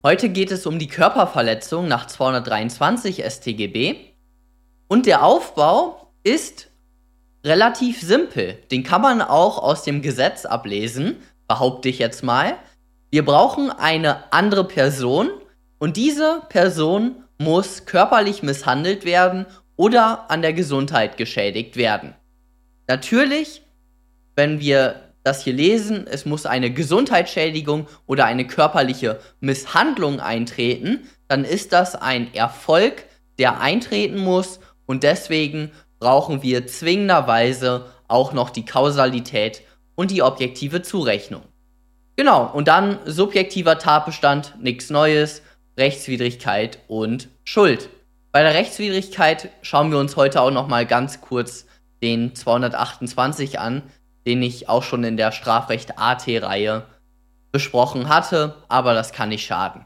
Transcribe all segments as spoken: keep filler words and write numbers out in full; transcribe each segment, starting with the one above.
Heute geht es um die Körperverletzung nach zweihundertdreiundzwanzig S t G B und der Aufbau ist relativ simpel. Den kann man auch aus dem Gesetz ablesen, behaupte ich jetzt mal. Wir brauchen eine andere Person und diese Person muss körperlich misshandelt werden oder an der Gesundheit geschädigt werden. Natürlich, wenn wir das hier lesen, es muss eine Gesundheitsschädigung oder eine körperliche Misshandlung eintreten, dann ist das ein Erfolg, der eintreten muss und deswegen brauchen wir zwingenderweise auch noch die Kausalität und die objektive Zurechnung. Genau, und dann subjektiver Tatbestand, nichts Neues, Rechtswidrigkeit und Schuld. Bei der Rechtswidrigkeit schauen wir uns heute auch nochmal ganz kurz den zweihundertachtundzwanzig an, den ich auch schon in der Strafrecht A T-Reihe besprochen hatte, aber das kann nicht schaden.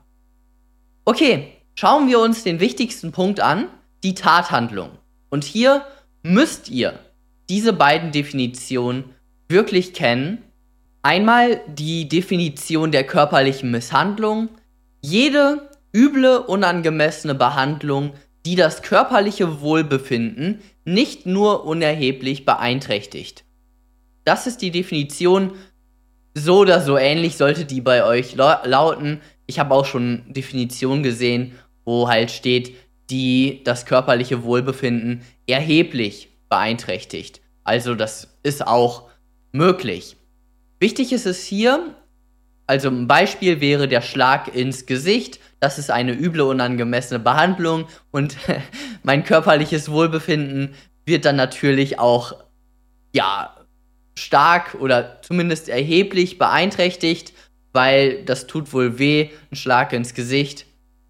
Okay, schauen wir uns den wichtigsten Punkt an, die Tathandlung. Und hier müsst ihr diese beiden Definitionen wirklich kennen. Einmal die Definition der körperlichen Misshandlung. Jede üble, unangemessene Behandlung, die das körperliche Wohlbefinden nicht nur unerheblich beeinträchtigt. Das ist die Definition, so oder so ähnlich sollte die bei euch lauten. Ich habe auch schon Definitionen gesehen, wo halt steht, die das körperliche Wohlbefinden erheblich beeinträchtigt. Also das ist auch möglich. Wichtig ist es hier, also ein Beispiel wäre der Schlag ins Gesicht. Das ist eine üble, unangemessene Behandlung und mein körperliches Wohlbefinden wird dann natürlich auch, ja, stark oder zumindest erheblich beeinträchtigt, weil das tut wohl weh, ein Schlag ins Gesicht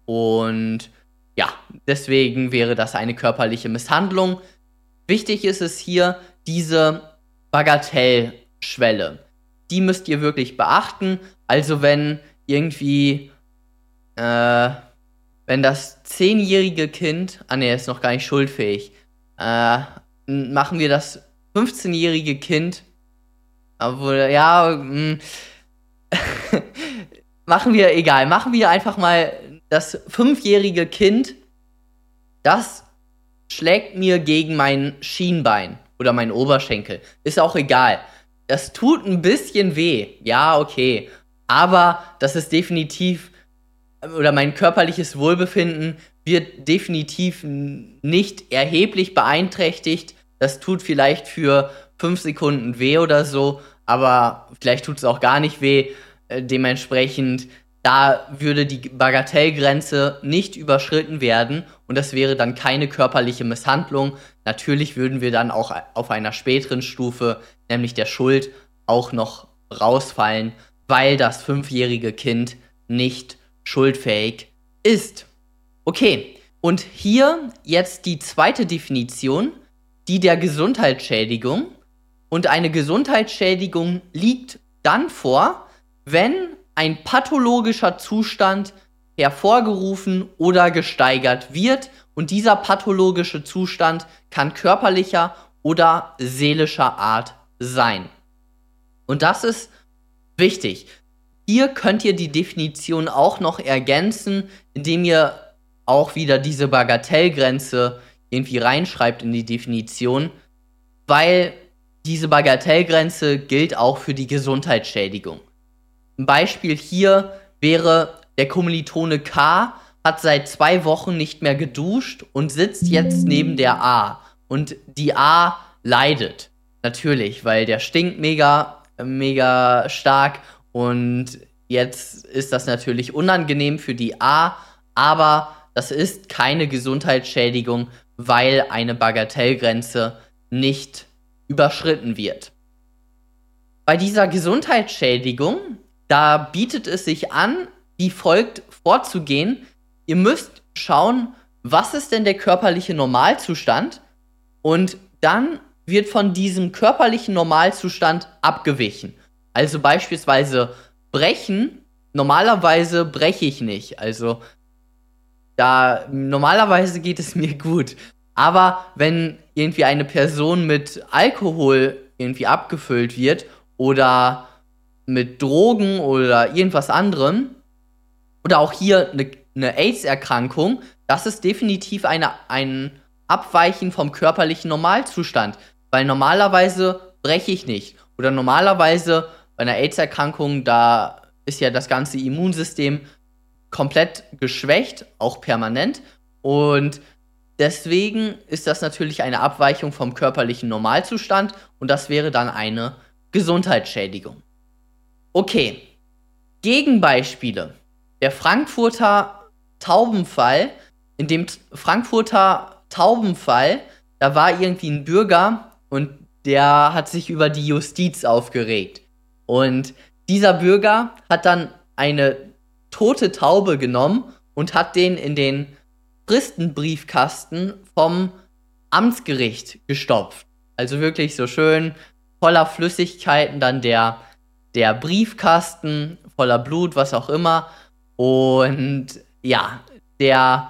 und ja, deswegen wäre das eine körperliche Misshandlung. Wichtig ist es hier, diese Bagatellschwelle, die müsst ihr wirklich beachten, also wenn irgendwie, äh, wenn das zehnjährige Kind, ah ne, ist noch gar nicht schuldfähig, äh, machen wir das fünfzehnjährige Kind, obwohl, ja, mh, machen wir, egal, machen wir einfach mal das fünfjährige Kind, das schlägt mir gegen mein Schienbein oder mein Oberschenkel. Ist auch egal. Das tut ein bisschen weh, ja, okay, aber das ist definitiv, oder mein körperliches Wohlbefinden wird definitiv nicht erheblich beeinträchtigt. Das tut vielleicht für fünf Sekunden weh oder so, aber vielleicht tut es auch gar nicht weh. Äh, dementsprechend, da würde die Bagatellgrenze nicht überschritten werden und das wäre dann keine körperliche Misshandlung. Natürlich würden wir dann auch auf einer späteren Stufe, nämlich der Schuld, auch noch rausfallen, weil das fünfjährige Kind nicht schuldfähig ist. Okay, und hier jetzt die zweite Definition, die der Gesundheitsschädigung. Und eine Gesundheitsschädigung liegt dann vor, wenn ein pathologischer Zustand hervorgerufen oder gesteigert wird und dieser pathologische Zustand kann körperlicher oder seelischer Art sein. Und das ist wichtig. Hier könnt ihr die Definition auch noch ergänzen, indem ihr auch wieder diese Bagatellgrenze irgendwie reinschreibt in die Definition, weil diese Bagatellgrenze gilt auch für die Gesundheitsschädigung. Ein Beispiel hier wäre, der Kommilitone K hat seit zwei Wochen nicht mehr geduscht und sitzt jetzt neben der A. Und die A leidet. Natürlich, weil der stinkt mega, mega stark und jetzt ist das natürlich unangenehm für die A, aber das ist keine Gesundheitsschädigung, weil eine Bagatellgrenze nicht überschritten wird. Bei dieser Gesundheitsschädigung, da bietet es sich an, wie folgt vorzugehen. Ihr müsst schauen, was ist denn der körperliche Normalzustand und dann wird von diesem körperlichen Normalzustand abgewichen. Also beispielsweise brechen, normalerweise breche ich nicht, also da normalerweise geht es mir gut. Aber wenn irgendwie eine Person mit Alkohol irgendwie abgefüllt wird oder mit Drogen oder irgendwas anderem oder auch hier eine ne AIDS-Erkrankung, das ist definitiv eine, ein Abweichen vom körperlichen Normalzustand. Weil normalerweise breche ich nicht. Oder normalerweise bei einer AIDS-Erkrankung, da ist ja das ganze Immunsystem komplett geschwächt, auch permanent. Und deswegen ist das natürlich eine Abweichung vom körperlichen Normalzustand und das wäre dann eine Gesundheitsschädigung. Okay, Gegenbeispiele. Der Frankfurter Taubenfall, in dem T- Frankfurter Taubenfall, da war irgendwie ein Bürger und der hat sich über die Justiz aufgeregt. Und dieser Bürger hat dann eine tote Taube genommen und hat den in den Fristenbriefkasten vom Amtsgericht gestopft. Also wirklich so schön voller Flüssigkeiten, dann der, der Briefkasten voller Blut, was auch immer. Und ja, der,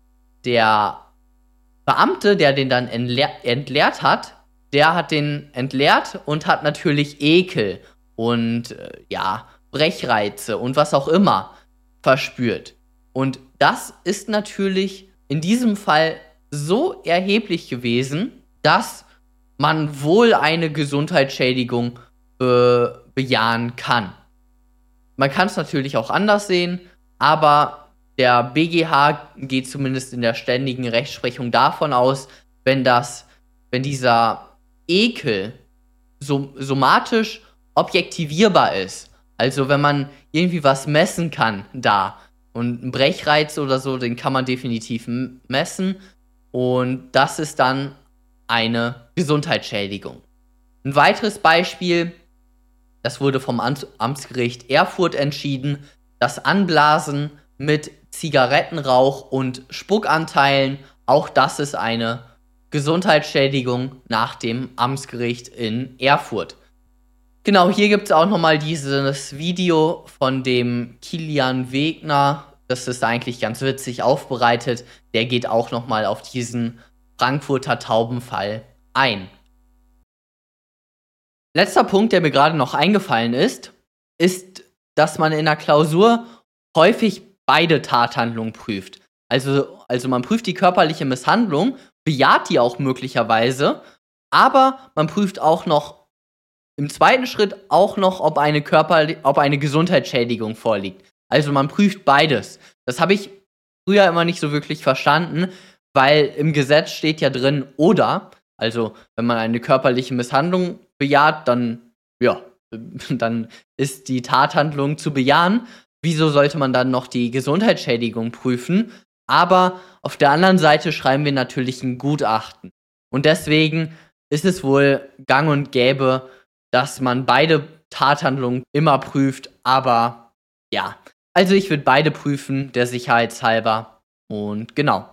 der Beamte, der den dann entleer, entleert hat, der hat den entleert und hat natürlich Ekel und äh, ja, Brechreize und was auch immer verspürt. Und das ist natürlich in diesem Fall so erheblich gewesen, dass man wohl eine Gesundheitsschädigung äh, bejahen kann. Man kann es natürlich auch anders sehen, aber der B G H geht zumindest in der ständigen Rechtsprechung davon aus, wenn das, wenn dieser Ekel so, somatisch objektivierbar ist. Also wenn man irgendwie was messen kann da. Und ein Brechreiz oder so, den kann man definitiv m- messen. Und das ist dann eine Gesundheitsschädigung. Ein weiteres Beispiel, das wurde vom Amts- Amtsgericht Erfurt entschieden, das Anblasen mit Zigarettenrauch und Spuckanteilen, auch das ist eine Gesundheitsschädigung nach dem Amtsgericht in Erfurt. Genau, hier gibt es auch nochmal dieses Video von dem Kilian Wegner. Das ist eigentlich ganz witzig aufbereitet. Der geht auch nochmal auf diesen Frankfurter Taubenfall ein. Letzter Punkt, der mir gerade noch eingefallen ist, ist, dass man in der Klausur häufig beide Tathandlungen prüft. Also, also man prüft die körperliche Misshandlung, bejaht die auch möglicherweise, aber man prüft auch noch im zweiten Schritt auch noch, ob eine Körper, ob eine Gesundheitsschädigung vorliegt. Also man prüft beides. Das habe ich früher immer nicht so wirklich verstanden, weil im Gesetz steht ja drin, oder, also wenn man eine körperliche Misshandlung bejaht, dann, ja, dann ist die Tathandlung zu bejahen. Wieso sollte man dann noch die Gesundheitsschädigung prüfen? Aber auf der anderen Seite schreiben wir natürlich ein Gutachten. Und deswegen ist es wohl gang und gäbe, dass man beide Tathandlungen immer prüft, aber ja. Also ich würde beide prüfen, der Sicherheitshalber. Und genau.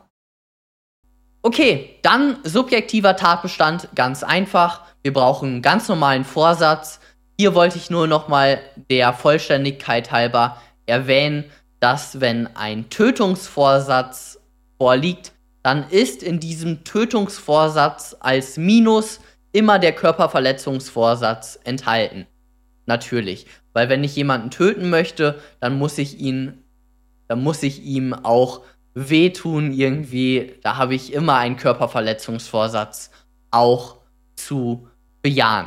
Okay, dann subjektiver Tatbestand, ganz einfach. Wir brauchen einen ganz normalen Vorsatz. Hier wollte ich nur nochmal der Vollständigkeit halber erwähnen, dass wenn ein Tötungsvorsatz vorliegt, dann ist in diesem Tötungsvorsatz als Minus immer der Körperverletzungsvorsatz enthalten. Natürlich. Weil wenn ich jemanden töten möchte, dann muss ich ihn, dann muss ich ihm auch wehtun irgendwie. Da habe ich immer einen Körperverletzungsvorsatz auch zu bejahen.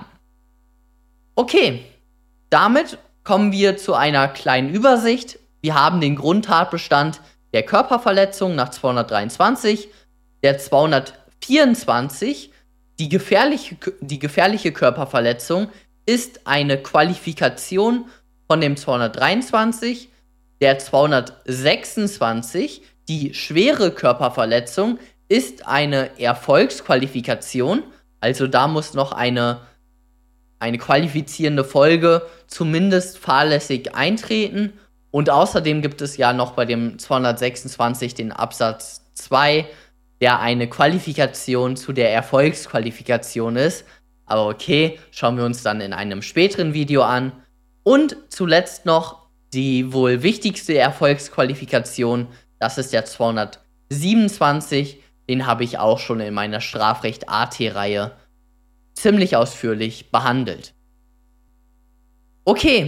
Okay, damit kommen wir zu einer kleinen Übersicht. Wir haben den Grundtatbestand der Körperverletzung nach zweihundertdreiundzwanzig, der zweihundertvierundzwanzig, die gefährliche, die gefährliche Körperverletzung ist eine Qualifikation von dem zweihundertdreiundzwanzig, der zweihundertsechsundzwanzig, die schwere Körperverletzung ist eine Erfolgsqualifikation, also da muss noch eine, eine qualifizierende Folge zumindest fahrlässig eintreten und außerdem gibt es ja noch bei dem zweihundertsechsundzwanzig den Absatz zwei, der eine Qualifikation zu der Erfolgsqualifikation ist. Aber okay, schauen wir uns dann in einem späteren Video an. Und zuletzt noch die wohl wichtigste Erfolgsqualifikation, das ist der zweihundertsiebenundzwanzig. Den habe ich auch schon in meiner Strafrecht A T-Reihe ziemlich ausführlich behandelt. Okay,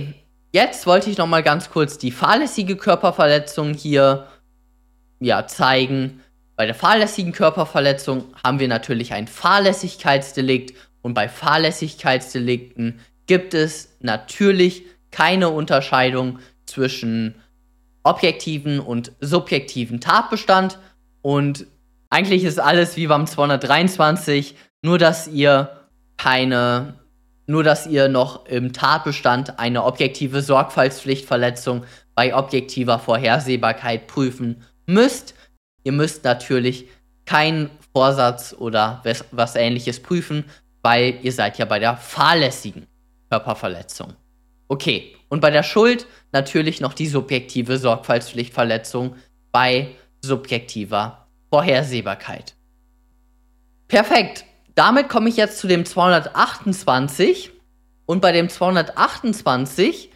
Jetzt wollte ich noch mal ganz kurz die fahrlässige Körperverletzung hier ja, zeigen. Bei der fahrlässigen Körperverletzung haben wir natürlich ein Fahrlässigkeitsdelikt und bei Fahrlässigkeitsdelikten gibt es natürlich keine Unterscheidung zwischen objektiven und subjektiven Tatbestand und eigentlich ist alles wie beim zweihundertdreiundzwanzig, nur dass ihr keine, nur dass ihr noch im Tatbestand eine objektive Sorgfaltspflichtverletzung bei objektiver Vorhersehbarkeit prüfen müsst. Ihr müsst natürlich keinen Vorsatz oder was, was Ähnliches prüfen, weil ihr seid ja bei der fahrlässigen Körperverletzung. Okay, und bei der Schuld natürlich noch die subjektive Sorgfaltspflichtverletzung bei subjektiver Vorhersehbarkeit. Perfekt, damit komme ich jetzt zu dem zweihundertachtundzwanzig und bei dem zweihundertachtundzwanzig,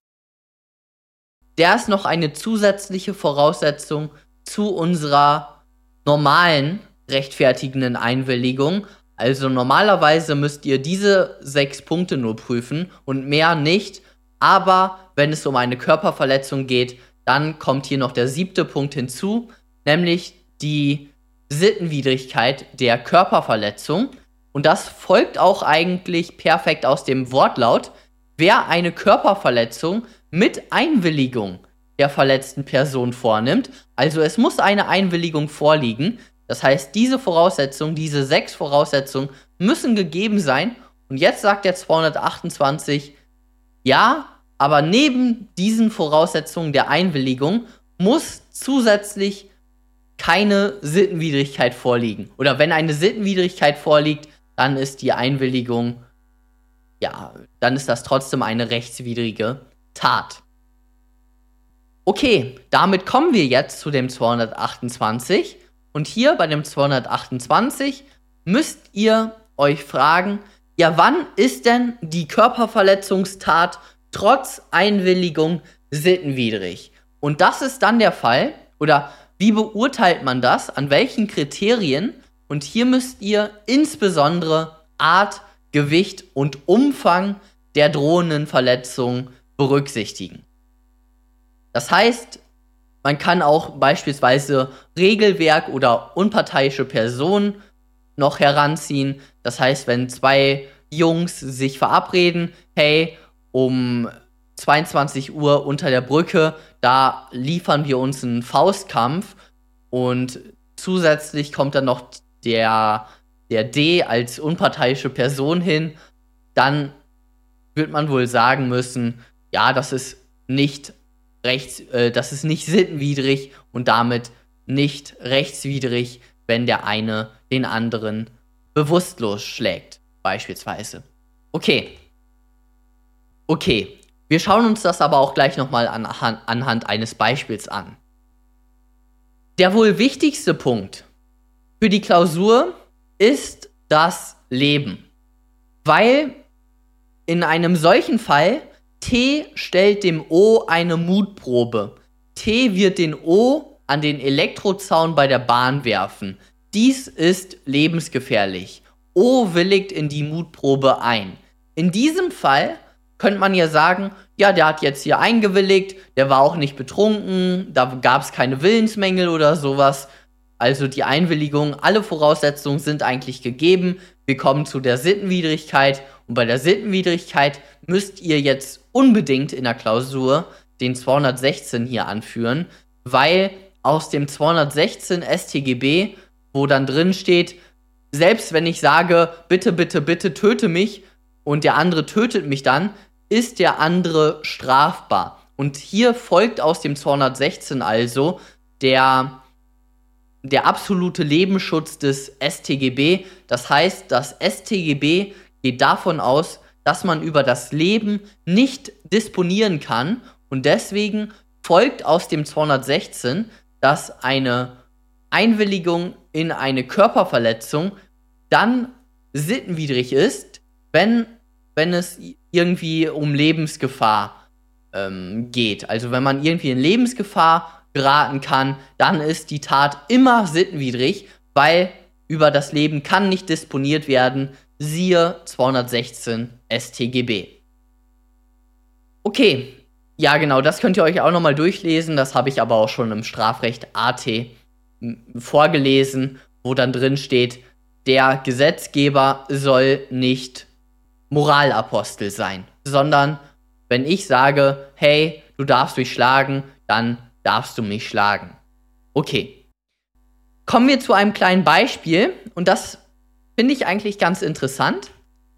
der ist noch eine zusätzliche Voraussetzung zu unserer normalen rechtfertigenden Einwilligung. Also normalerweise müsst ihr diese sechs Punkte nur prüfen und mehr nicht. Aber wenn es um eine Körperverletzung geht, dann kommt hier noch der siebte Punkt hinzu, nämlich die Sittenwidrigkeit der Körperverletzung. Und das folgt auch eigentlich perfekt aus dem Wortlaut. Wer eine Körperverletzung mit Einwilligung der verletzten Person vornimmt, also es muss eine Einwilligung vorliegen. Das heißt, diese Voraussetzungen, diese sechs Voraussetzungen müssen gegeben sein. Und jetzt sagt der zweihundertachtundzwanzig, ja, aber neben diesen Voraussetzungen der Einwilligung muss zusätzlich keine Sittenwidrigkeit vorliegen. Oder wenn eine Sittenwidrigkeit vorliegt, dann ist die Einwilligung, ja, dann ist das trotzdem eine rechtswidrige Tat. Okay, damit kommen wir jetzt zu dem zweihundertachtundzwanzig. Und hier bei dem zweihundertachtundzwanzig müsst ihr euch fragen, ja, wann ist denn die Körperverletzungstat trotz Einwilligung sittenwidrig? Und das ist dann der Fall, oder wie beurteilt man das, an welchen Kriterien? Und hier müsst ihr insbesondere Art, Gewicht und Umfang der drohenden Verletzung berücksichtigen. Das heißt, man kann auch beispielsweise Regelwerk oder unparteiische Personen noch heranziehen. Das heißt, wenn zwei Jungs sich verabreden, hey, um zweiundzwanzig Uhr unter der Brücke, da liefern wir uns einen Faustkampf und zusätzlich kommt dann noch der, der D als unparteiische Person hin, dann wird man wohl sagen müssen, ja, das ist nicht rechts, äh, das ist nicht sittenwidrig und damit nicht rechtswidrig, wenn der eine den anderen bewusstlos schlägt, beispielsweise. Okay. Okay. Wir schauen uns das aber auch gleich nochmal anhand, anhand eines Beispiels an. Der wohl wichtigste Punkt für die Klausur ist das Leben. Weil in einem solchen Fall T stellt dem O eine Mutprobe. T wird den O an den Elektrozaun bei der Bahn werfen. Dies ist lebensgefährlich. O willigt in die Mutprobe ein. In diesem Fall könnte man ja sagen, ja, der hat jetzt hier eingewilligt, der war auch nicht betrunken, da gab es keine Willensmängel oder sowas. Also die Einwilligung, alle Voraussetzungen sind eigentlich gegeben. Wir kommen zu der Sittenwidrigkeit und bei der Sittenwidrigkeit müsst ihr jetzt unbedingt in der Klausur den zweihundertsechzehn hier anführen, weil aus dem zweihundertsechzehn S t G B, wo dann drin steht, selbst wenn ich sage, bitte, bitte, bitte töte mich und der andere tötet mich dann, ist der andere strafbar. Und hier folgt aus dem zweihundertsechzehn also der, der absolute Lebensschutz des S t G B. Das heißt, das S t G B geht davon aus, dass man über das Leben nicht disponieren kann und deswegen folgt aus dem zweihundertsechzehn, dass eine Einwilligung in eine Körperverletzung dann sittenwidrig ist, wenn, wenn es irgendwie um Lebensgefahr ähm, geht. Also wenn man irgendwie in Lebensgefahr geraten kann, dann ist die Tat immer sittenwidrig, weil über das Leben kann nicht disponiert werden, siehe zweihundertsechzehn S t G B. Okay, Ja, genau, das könnt ihr euch auch nochmal durchlesen. Das habe ich aber auch schon im Strafrecht A T vorgelesen, wo dann drin steht, der Gesetzgeber soll nicht Moralapostel sein, sondern wenn ich sage, hey, du darfst mich schlagen, dann darfst du mich schlagen. Okay. Kommen wir zu einem kleinen Beispiel und das finde ich eigentlich ganz interessant.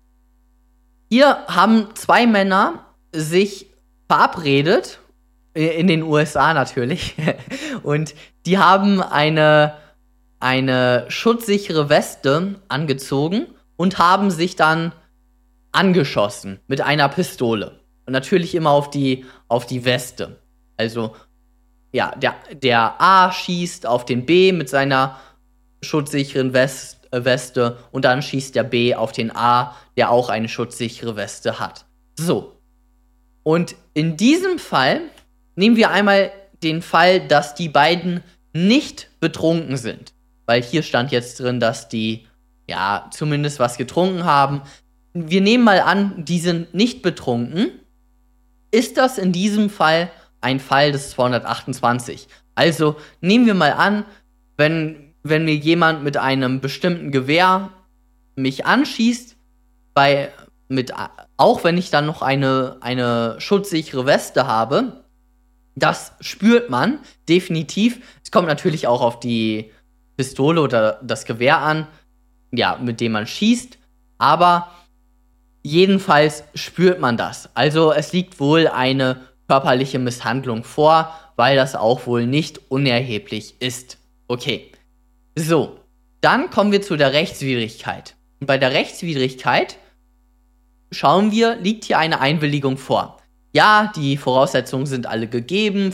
Hier haben zwei Männer sich verabredet, in den U S A natürlich, und die haben eine, eine schutzsichere Weste angezogen und haben sich dann angeschossen mit einer Pistole. Und natürlich immer auf die, auf die Weste. Also, ja, der, der A schießt auf den B mit seiner schutzsicheren West, äh, Weste und dann schießt der B auf den A, der auch eine schutzsichere Weste hat. So. Und in diesem Fall nehmen wir einmal den Fall, dass die beiden nicht betrunken sind. Weil hier stand jetzt drin, dass die, ja, zumindest was getrunken haben. Wir nehmen mal an, die sind nicht betrunken. Ist das in diesem Fall ein Fall des zweihundertachtundzwanzig? Also nehmen wir mal an, wenn, wenn mir jemand mit einem bestimmten Gewehr mich anschießt, bei, mit, auch wenn ich dann noch eine, eine schutzsichere Weste habe, das spürt man definitiv. Es kommt natürlich auch auf die Pistole oder das Gewehr an, ja, mit dem man schießt, aber jedenfalls spürt man das. Also es liegt wohl eine körperliche Misshandlung vor, weil das auch wohl nicht unerheblich ist. Okay, so, dann kommen wir zu der Rechtswidrigkeit. Und bei der Rechtswidrigkeit schauen wir, liegt hier eine Einwilligung vor. Ja, die Voraussetzungen sind alle gegeben,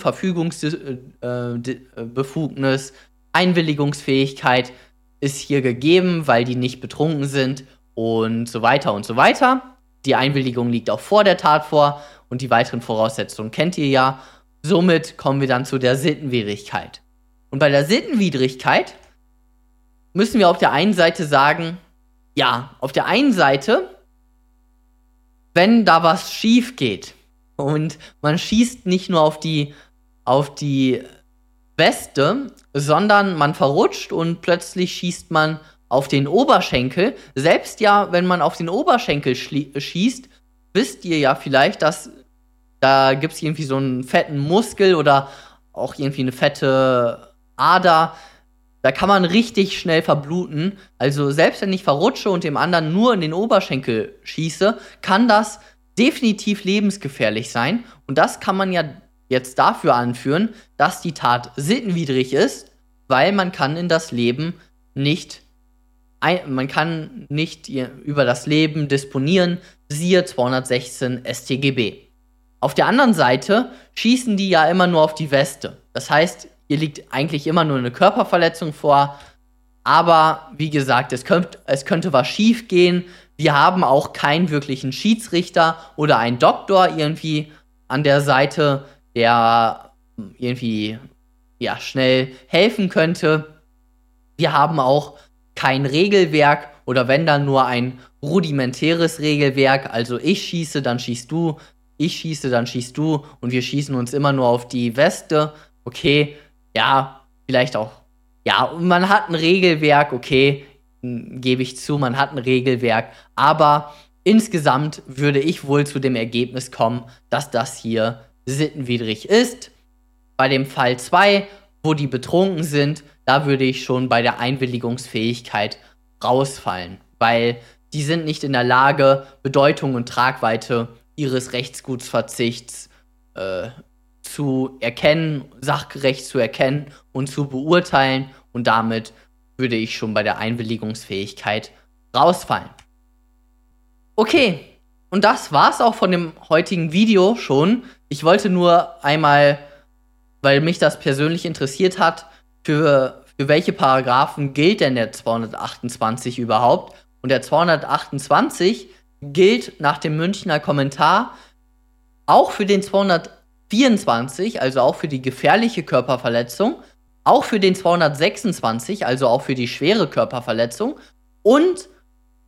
Verfügungsbefugnis, Einwilligungsfähigkeit ist hier gegeben, weil die nicht betrunken sind und so weiter und so weiter. Die Einwilligung liegt auch vor der Tat vor und die weiteren Voraussetzungen kennt ihr ja. Somit kommen wir dann zu der Sittenwidrigkeit. Und bei der Sittenwidrigkeit müssen wir auf der einen Seite sagen, ja, auf der einen Seite, wenn da was schief geht und man schießt nicht nur auf die, auf die Weste, sondern man verrutscht und plötzlich schießt man auf den Oberschenkel. Selbst ja, wenn man auf den Oberschenkel schießt, wisst ihr ja vielleicht, dass da gibt es irgendwie so einen fetten Muskel oder auch irgendwie eine fette Ader. Da kann man richtig schnell verbluten. Also selbst wenn ich verrutsche und dem anderen nur in den Oberschenkel schieße, kann das definitiv lebensgefährlich sein. Und das kann man ja jetzt dafür anführen, dass die Tat sittenwidrig ist, weil man kann in das Leben nicht, man kann nicht über das Leben disponieren, siehe zweihundertsechzehn S t G B. Auf der anderen Seite schießen die ja immer nur auf die Weste. Das heißt, hier liegt eigentlich immer nur eine Körperverletzung vor. Aber wie gesagt, es könnte, es könnte was schief gehen. Wir haben auch keinen wirklichen Schiedsrichter oder einen Doktor irgendwie an der Seite, der irgendwie ja, schnell helfen könnte. Wir haben auch kein Regelwerk oder wenn dann nur ein rudimentäres Regelwerk. Also ich schieße, dann schießt du. Ich schieße, dann schießt du. Und wir schießen uns immer nur auf die Weste. Okay, ja, vielleicht auch. Ja, man hat ein Regelwerk, okay, gebe ich zu, man hat ein Regelwerk, aber insgesamt würde ich wohl zu dem Ergebnis kommen, dass das hier sittenwidrig ist. Bei dem Fall zwei, wo die betrunken sind, da würde ich schon bei der Einwilligungsfähigkeit rausfallen, weil die sind nicht in der Lage, Bedeutung und Tragweite ihres Rechtsgutsverzichts äh, zu erkennen, sachgerecht zu erkennen und zu beurteilen und damit würde ich schon bei der Einwilligungsfähigkeit rausfallen. Okay, und das war's auch von dem heutigen Video schon. Ich wollte nur einmal, weil mich das persönlich interessiert hat, für, für welche Paragraphen gilt denn der zweihundertachtundzwanzig überhaupt? Und der zweihundertachtundzwanzig gilt nach dem Münchner Kommentar auch für den zweihundertvierundzwanzig, also auch für die gefährliche Körperverletzung, auch für den zweihundertsechsundzwanzig, also auch für die schwere Körperverletzung und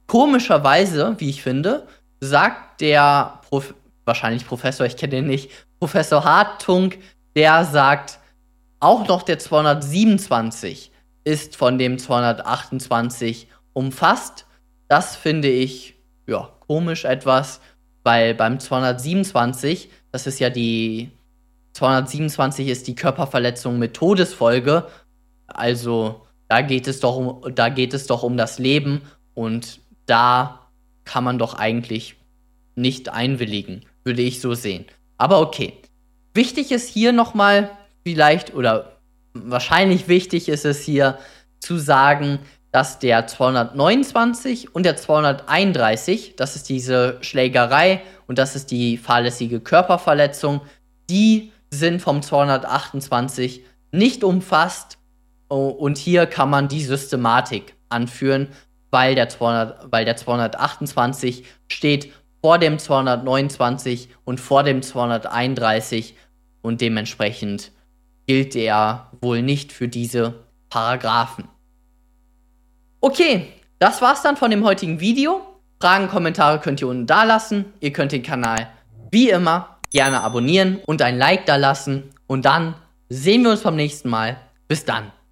komischerweise, wie ich finde, sagt der Prof- wahrscheinlich Professor, ich kenne den nicht, Professor Hartung, der sagt, auch noch der zweihundertsiebenundzwanzig ist von dem zweihundertachtundzwanzig umfasst. Das finde ich, ja, komisch etwas, weil beim zweihundertsiebenundzwanzig, das ist ja die, zweihundertsiebenundzwanzig ist die Körperverletzung mit Todesfolge, also da geht es doch um, da geht es doch um das Leben und da kann man doch eigentlich nicht einwilligen, würde ich so sehen. Aber okay. Wichtig ist hier nochmal vielleicht, oder wahrscheinlich wichtig ist es hier zu sagen, dass der zweihundertneunundzwanzig und der zweihunderteinunddreißig, das ist diese Schlägerei und das ist die fahrlässige Körperverletzung, die sind vom zweihundertachtundzwanzig nicht umfasst. Und hier kann man die Systematik anführen, weil der, zweihundert, weil der zweihundertachtundzwanzig steht vor dem zweihundertneunundzwanzig und vor dem zweihunderteinunddreißig und dementsprechend gilt er wohl nicht für diese Paragraphen. Okay, das war's dann von dem heutigen Video. Fragen, Kommentare könnt ihr unten da lassen. Ihr könnt den Kanal wie immer gerne abonnieren und ein Like da lassen. Und dann sehen wir uns beim nächsten Mal. Bis dann.